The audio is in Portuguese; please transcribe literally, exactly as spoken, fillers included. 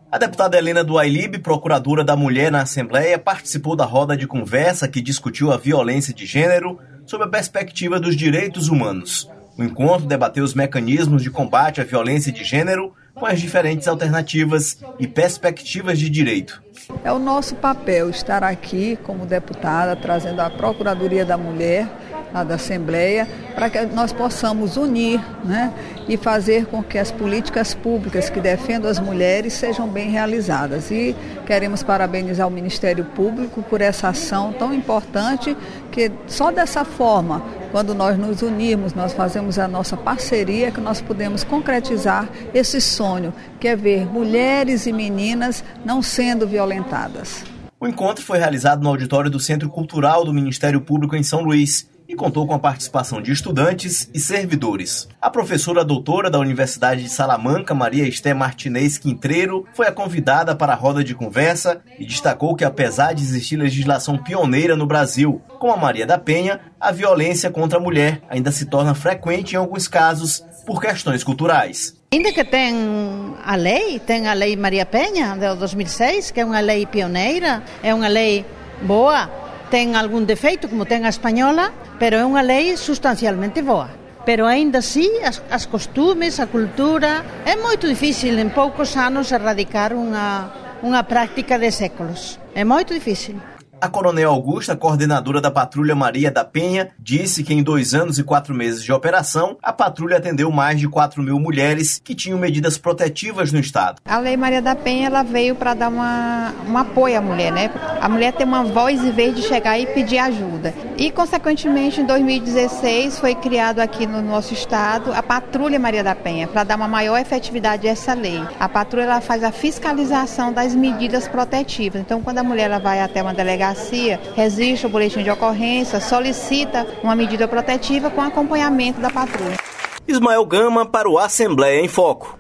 A deputada Helena do Ailib, procuradora da Mulher na Assembleia, participou da roda de conversa que discutiu a violência de gênero sob a perspectiva dos direitos humanos. O encontro debateu os mecanismos de combate à violência de gênero com as diferentes alternativas e perspectivas de direito. É o nosso papel estar aqui como deputada, trazendo a Procuradoria da Mulher lá da Assembleia, para que nós possamos unir, né, e fazer com que as políticas públicas que defendam as mulheres sejam bem realizadas. E queremos parabenizar o Ministério Público por essa ação tão importante, que só dessa forma, quando nós nos unirmos, nós fazemos a nossa parceria, que nós podemos concretizar esse sonho, que é ver mulheres e meninas não sendo violentadas. O encontro foi realizado no auditório do Centro Cultural do Ministério Público em São Luís e contou com a participação de estudantes e servidores. A professora doutora da Universidade de Salamanca, Maria Esté Martinez Quintreiro, foi a convidada para a roda de conversa e destacou que, apesar de existir legislação pioneira no Brasil, como a Maria da Penha, a violência contra a mulher ainda se torna frequente em alguns casos por questões culturais. Ainda que tem a lei, tem a lei Maria Penha, de dois mil e seis, que é uma lei pioneira, é uma lei boa, tem algum defeito, como tem a espanhola, pero é uma lei substancialmente boa. Pero ainda assim, as, as costumes, a cultura, é muito difícil em poucos anos erradicar uma, uma prática de séculos. É muito difícil. A Coronel Augusta, coordenadora da Patrulha Maria da Penha, disse que em dois anos e quatro meses de operação, a patrulha atendeu mais de quatro mil mulheres que tinham medidas protetivas no estado. A Lei Maria da Penha ela veio para dar uma, um apoio à mulher, né? A mulher tem uma voz em vez de chegar e pedir ajuda. E, consequentemente, em dois mil e dezesseis foi criado aqui no nosso estado a Patrulha Maria da Penha, para dar uma maior efetividade a essa lei. A patrulha ela faz a fiscalização das medidas protetivas. Então, quando a mulher ela vai até uma delegacia, registra o boletim de ocorrência, solicita uma medida protetiva com acompanhamento da patrulha. Ismael Gama para o Assembleia em Foco.